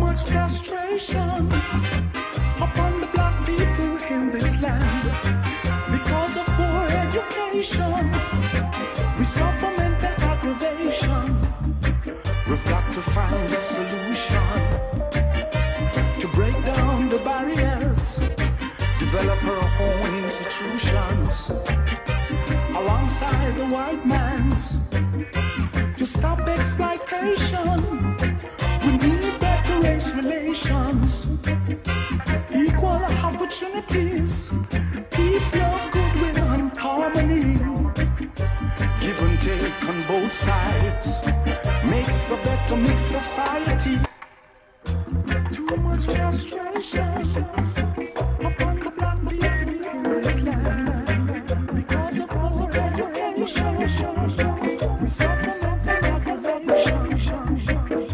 much frustration upon the black people in this land because of poor education. We suffer mental aggravation. We've got to find a solution to break down the barriers, develop our own institutions alongside the white man's to stop exploitation. We need better race relations, equal opportunities, peace, love, goodwill, and harmony. Give and take on both sides makes a better mixed society. Too much frustration upon the black people in this land because of our education. We suffer mental aggravation.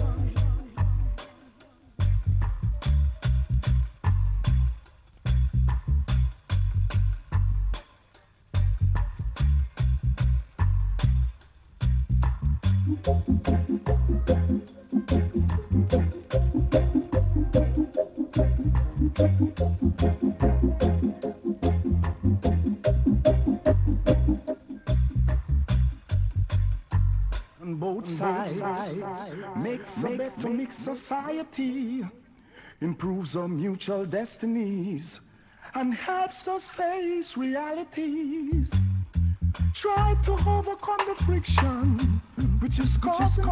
On both sides makes a better mixed society, improves our mutual destinies, and helps us face realities. Try to overcome the friction which is causing.